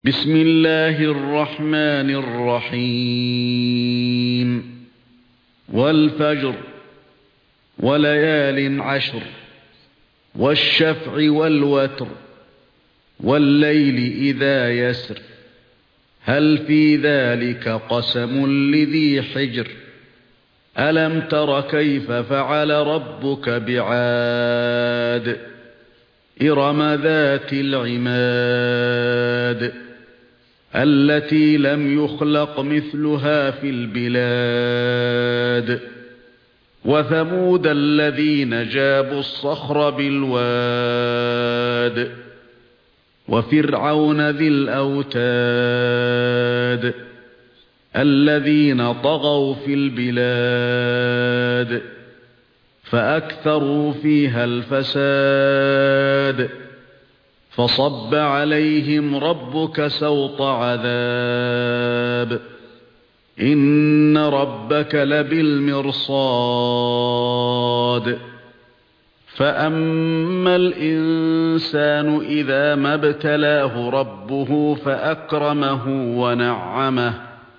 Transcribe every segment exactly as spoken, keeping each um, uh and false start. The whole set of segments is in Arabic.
بسم الله الرحمن الرحيم والفجر وليال عشر والشفع والوتر والليل إذا يسر هل في ذلك قسم لذي حجر ألم تر كيف فعل ربك بعاد إرم ذات العماد التي لم يخلق مثلها في البلاد وثمود الذين جابوا الصخر بالواد وفرعون ذي الأوتاد الذين طغوا في البلاد فأكثروا فيها الفساد فصب عليهم ربك سوط عذاب إن ربك لبالمرصاد فأما الإنسان إذا ما ابتلاه ربه فأكرمه ونعمه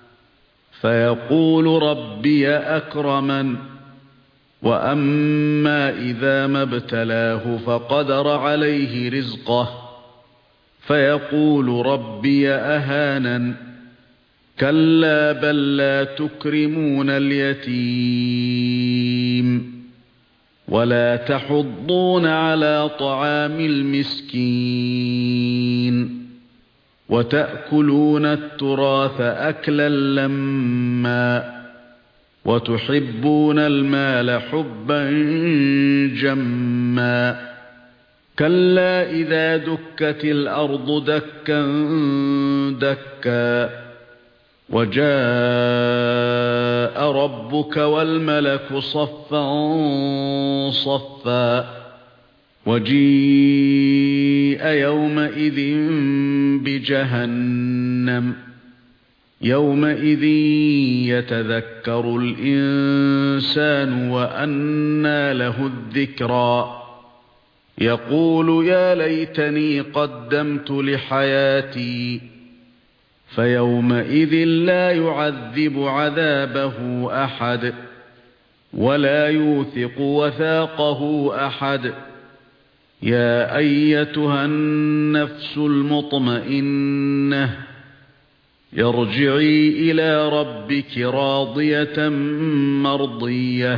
فيقول ربي أكرمن وأما إذا ما ابتلاه فقدر عليه رزقه فيقول ربي أهانن كلا بل لا تكرمون اليتيم ولا تحضون على طعام المسكين وتأكلون التراث أكلا لما وتحبون المال حبا جما كلا إذا دكت الأرض دكا دكا وجاء ربك والملك صفا صفا وجيء يومئذ بجهنم يومئذ يتذكر الإنسان وأنى له الذكرى يقول يا ليتني قدمت لحياتي فيومئذ لا يعذب عذابه أحد ولا يوثق وثاقه أحد يا أيتها النفس المطمئنة ارجعي إلى ربك راضية مرضية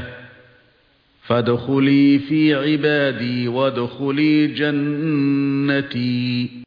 فادخلي في عبادي وادخلي جنتي